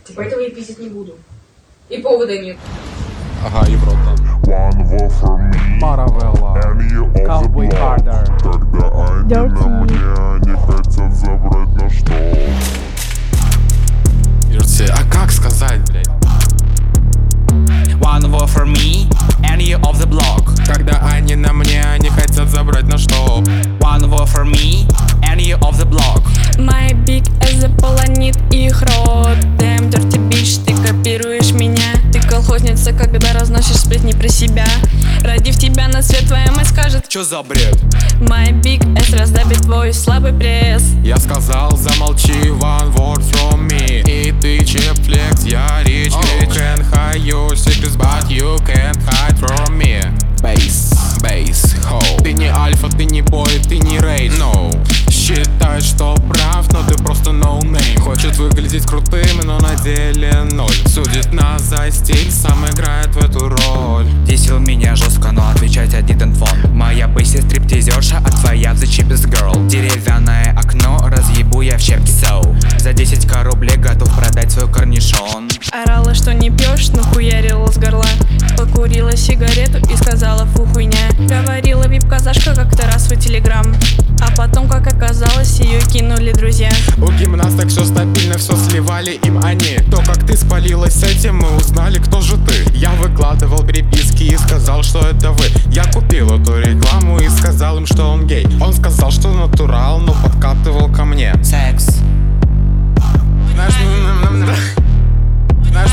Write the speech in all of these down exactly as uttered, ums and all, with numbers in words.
Типа этого я пиздить не буду. И повода нет. Ага, и в рот там. Маравелла, Cowboy Carter. Когда они на мне, они хотят забрать на что? Юрцы, а как сказать, блядь? One war for me, and you off the block. Когда они на мне, они хотят забрать на что? One war for me, and you off the block. My big as заполонит их рот. Damn dirty bitch, ты копируешь меня. Ты колхозница, когда разносишь сплетни про себя. Родив тебя на свет, твоя мать скажет: Чё за бред? My big ass раздавит твой слабый пресс. Я сказал, замолчи, one word from me. И ты чепфлекс, я рич, oh. You can hide your secrets, but you can't hide from me. Bass, bass, ho. Ты не альфа, ты не бой, ты не рейдж, no. Считаешь, что прав, но ты просто no name. Хочет выглядеть крутым, но на деле ноль. Судит нас за стиль, сам играет в эту роль. Десил меня жестко, но отвечать I didn't want. Моя бейси стриптизерша, а твоя the cheapest girl. Деревянное окно разъебу я в щепки соу. За десять ка рублей готов продать свой корнишон. Орала, что не пьешь, но хуярила с горла. Покурила сигарету и сказала: фу, хуйня. Говорила вип-казашка как-то раз в телеграм. А потом, как оказалось, ее кинули друзья. У гимнасток все стабильно, все сливали им они. То, как ты спалилась с этим, мы узнали, кто же ты. Я выкладывал переписки и сказал, что это вы. Я купил эту рекламу и сказал им, что он гей. Он сказал, что натурал, но подкатывал ко мне. Секс. Знаешь, знаешь,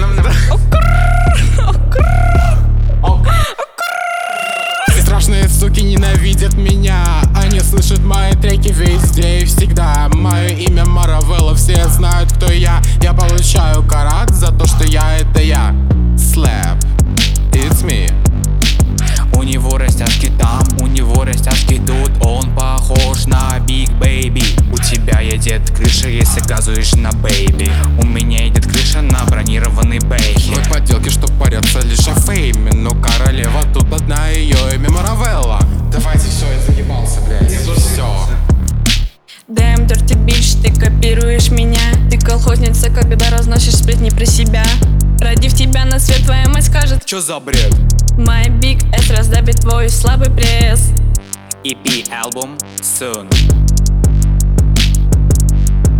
страшные суки ненавидят меня. Они слышат мои треки везде и всегда. Мое имя Маравелла, все знают, кто я. Я получаю карат за то, что я — это я. Slap, it's me. У него растяжки там, у него растяжки тут. Он похож на Big Baby. У тебя едет крыша, если газуешь на бэйби. У меня едет крыша на бронированный бэйхе. Мы подделки, что парятся лишь о фейме. Но королева тут одна, ее имя Маравелла. Давайте все, я заебался, блядь. Все. Damn dirty bitch, ты копируешь меня. Ты колхозница, когда разносишь сплетни про себя. Родив тебя на свет, твоя мать скажет: Чё за бред? My big ass раздавит твой слабый пресс. и пи альбом soon.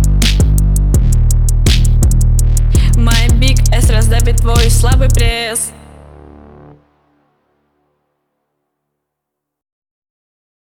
My big ass раздавит твой слабый пресс.